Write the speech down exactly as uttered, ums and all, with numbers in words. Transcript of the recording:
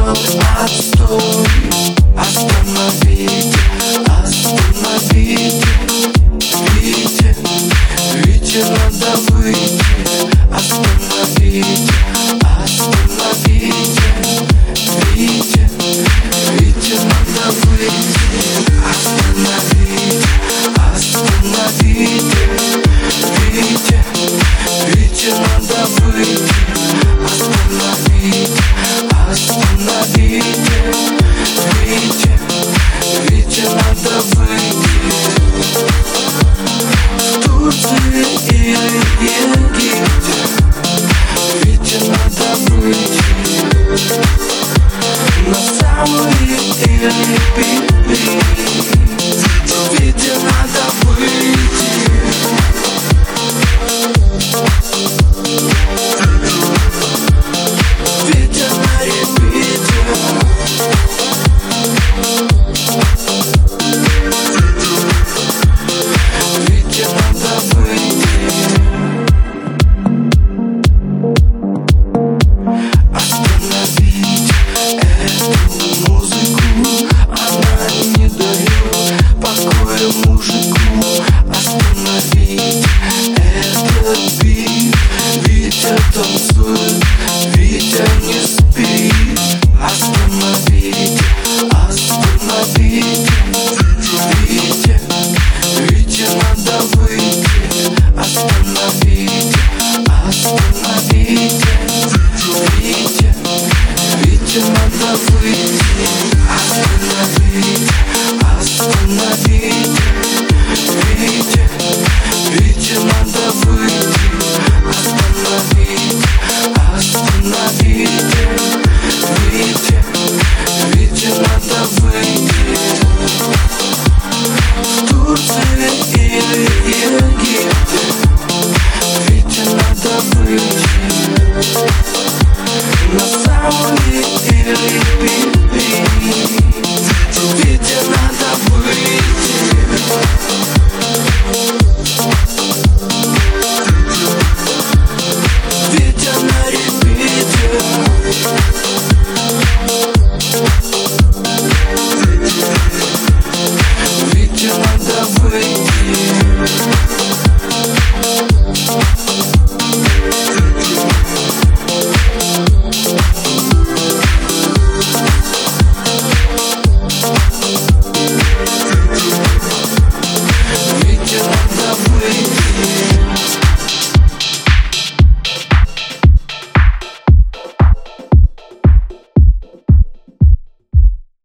отстой. Остановите, остановите, Вите, Вите надо выйти. Остановите, остановите, Вите, Вите надо выйти. Остановите, остановите, Вите, Вите надо выйти. Остановите, остановите, Вите, Вите надо выйти. В Турции или Египте Вите надо выйти. На самые или пили Вите надо выйти. Вите на репите. Вите надо выйти. Остановите эту музыку, она не дает покоя мужику. Остановите этот бит, Витя танцует, Витя не спит. Остановите, остановите, Витя, Витя надо выйти. Остановите, остановите, Витя, Витя надо выйти. Остановите, остановите.